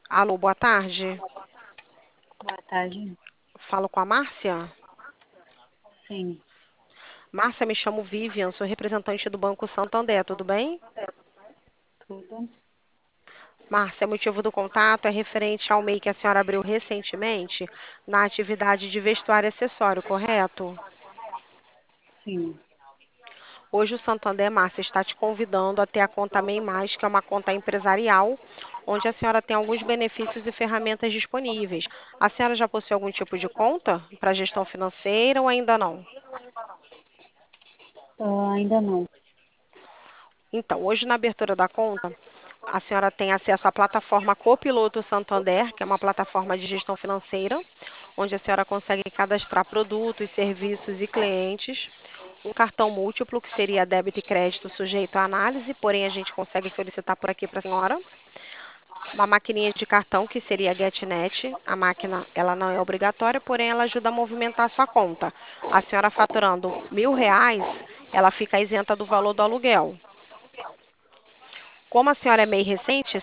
Alô, boa tarde. Boa tarde. Falo com a Márcia. Sim, Márcia, me chamo Vivian, sou representante do Banco Santander, tudo bem? tudo. Márcia, motivo do contato é referente ao MEI que a senhora abriu recentemente na atividade de vestuário e acessório, correto? Sim. Hoje o Santander, Márcia, está te convidando a ter a conta MEI Mais, que é uma conta empresarial, onde a senhora tem alguns benefícios e ferramentas disponíveis. A senhora já possui algum tipo de conta para gestão financeira ou ainda não? Ainda não. Então, hoje na abertura da conta, a senhora tem acesso à plataforma Copiloto Santander, que é uma plataforma de gestão financeira, onde a senhora consegue cadastrar produtos, serviços e clientes. Um cartão múltiplo, que seria débito e crédito sujeito à análise, porém a gente consegue solicitar por aqui para a senhora. Uma maquininha de cartão, que seria a GetNet. A máquina, ela não é obrigatória, porém ela ajuda a movimentar a sua conta. A senhora faturando R$ 1.000, ela fica isenta do valor do aluguel. Como a senhora é meio recente,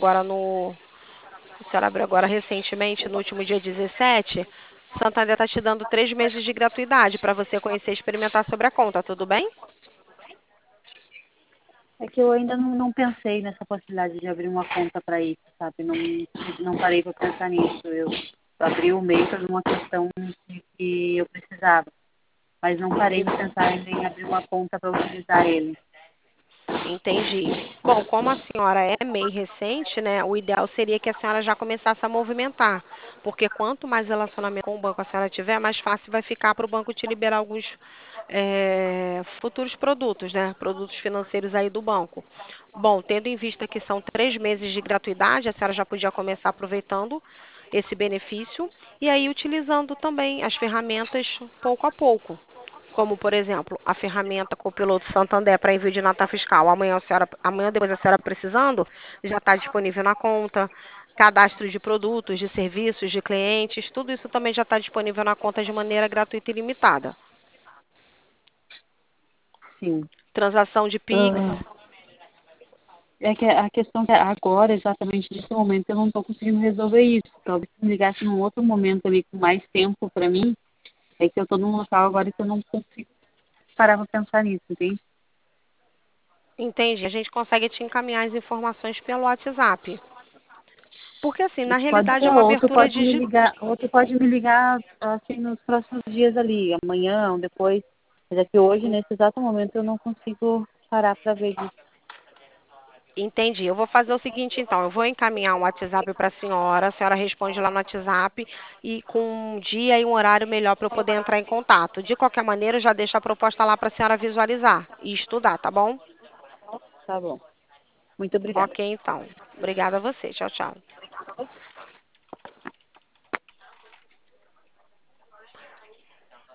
a senhora abriu agora recentemente, no último dia 17, Santander está te dando 3 meses de gratuidade para você conhecer e experimentar sobre a conta, tudo bem? É que eu ainda não pensei nessa possibilidade de abrir uma conta para isso, sabe? Não parei para pensar nisso. Eu abri o MEI por uma questão de que eu precisava, mas não parei En- para pensar em abrir uma conta para utilizar ele. Entendi. Bom, como a senhora é meio recente, né, o ideal seria que a senhora já começasse a movimentar, porque quanto mais relacionamento com o banco a senhora tiver, mais fácil vai ficar para o banco te liberar alguns futuros produtos, né, produtos financeiros aí do banco. Bom, tendo em vista que são 3 meses de gratuidade, a senhora já podia começar aproveitando esse benefício e aí utilizando também as ferramentas pouco a pouco. Como, por exemplo, a ferramenta Copiloto Santander para envio de nota fiscal. Amanhã depois a senhora precisando, já está disponível na conta. Cadastro de produtos, de serviços, de clientes, tudo isso também já está disponível na conta de maneira gratuita e ilimitada. Sim. Transação de Pix. Ah, é que a questão é que agora, exatamente nesse momento, eu não estou conseguindo resolver isso. Talvez se me ligasse num outro momento ali com mais tempo para mim, é que eu estou num local agora que eu não consigo parar para pensar nisso, entende? Entende? A gente consegue te encaminhar as informações pelo WhatsApp. Porque, assim, na Pode realidade ser, é uma abertura digital. outro pode me ligar assim nos próximos dias ali, amanhã ou depois. Mas é que hoje, nesse exato momento, eu não consigo parar para ver isso. Entendi. Eu vou fazer o seguinte, então. Eu vou encaminhar um WhatsApp para a senhora responde lá no WhatsApp e com um dia e um horário melhor para eu poder entrar em contato. De qualquer maneira, eu já deixo a proposta lá para a senhora visualizar e estudar, tá bom? Tá bom. Muito obrigada. Ok, então. Obrigada a você. Tchau, tchau.